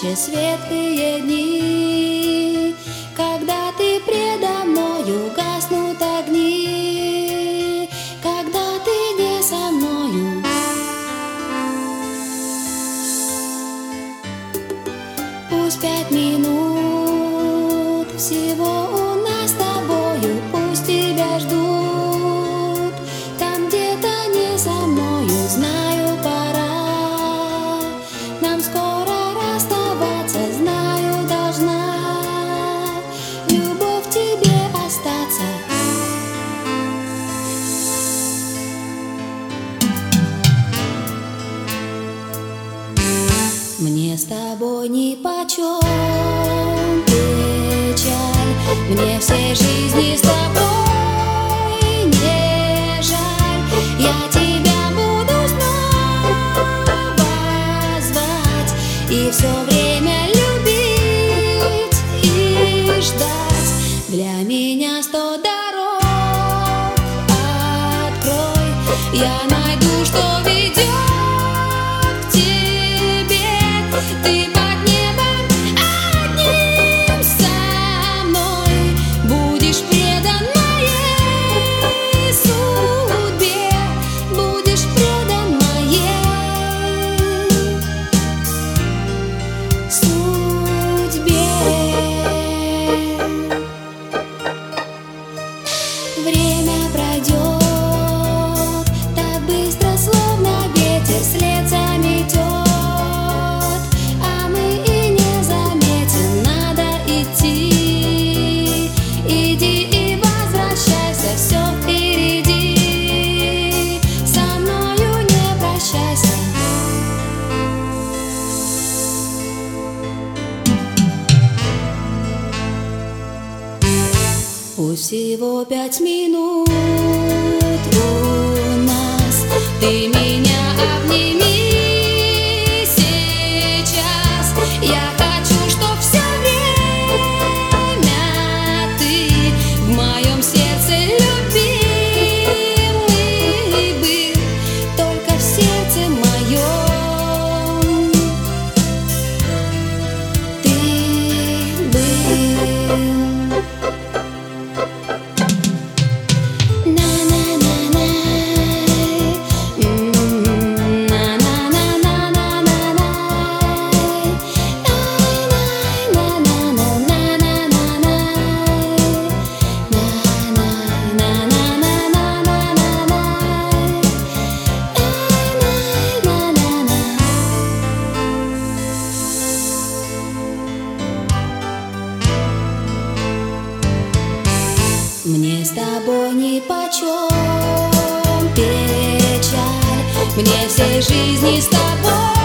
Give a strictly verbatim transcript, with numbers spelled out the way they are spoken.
ночи, светлые дни, когда ты предо мною, гаснут огни, когда ты не со мною. Пусть пять минут всего у нас с тобою, пусть тебя ждут там где-то не со мною. Знаю, пора нам скоро расставаться, знаю, должна любовь тебе остаться. Мне с тобой нипочем печаль, мне всей жизни с тобой не жаль. Я тебя буду снова звать и все время любить и ждать. Для меня сто дорог открой, я найду, что ведет к тебе. Ты под небом одним со мной будешь предан моей судьбе, будешь предан моей судьбе. Время пройдет так быстро, словно ветер след заметет, а мы и не заметим. Надо идти, иди и возвращайся, все впереди, со мною не прощайся. Пусть всего пять минут у нас, ты меня обними сейчас. Я хочу, чтоб все время ты в моем сердце любимый был, только в сердце моем ты был. Мне с тобой нипочем печаль, мне всей жизни с тобой